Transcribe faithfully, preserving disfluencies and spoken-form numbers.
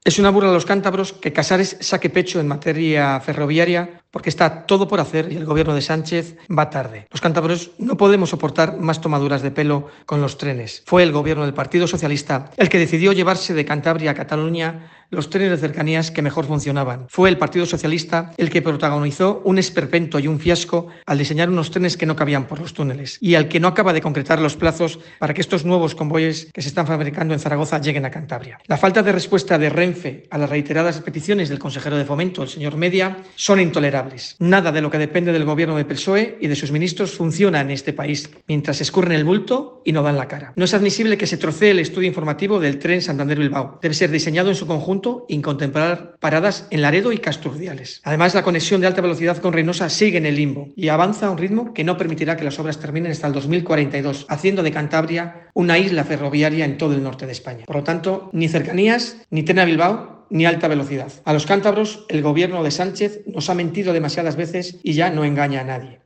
Es una burla a los cántabros que Casares saque pecho en materia ferroviaria porque está todo por hacer y el gobierno de Sánchez va tarde. Los cántabros no podemos soportar más tomaduras de pelo con los trenes. Fue el gobierno del Partido Socialista el que decidió llevarse de Cantabria a Cataluña los trenes de cercanías que mejor funcionaban. Fue el Partido Socialista el que protagonizó un esperpento y un fiasco al diseñar unos trenes que no cabían por los túneles y al que no acaba de concretar los plazos para que estos nuevos convoyes que se están fabricando en Zaragoza lleguen a Cantabria. La falta de respuesta de Renfe a las reiteradas peticiones del consejero de Fomento, el señor Media, son intolerables. Nada de lo que depende del gobierno del P S O E y de sus ministros funciona en este país, mientras escurren el bulto y no dan la cara. No es admisible que se trocee el estudio informativo del tren Santander-Bilbao. Debe ser diseñado en su conjunto y contemplar paradas en Laredo y Casturdiales. Además, la conexión de alta velocidad con Reynosa sigue en el limbo y avanza a un ritmo que no permitirá que las obras terminen hasta el dos mil cuarenta y dos, haciendo de Cantabria una isla ferroviaria en todo el norte de España. Por lo tanto, ni cercanías, ni tren a Bilbao, ni alta velocidad. A los cántabros, el gobierno de Sánchez nos ha mentido demasiadas veces y ya no engaña a nadie.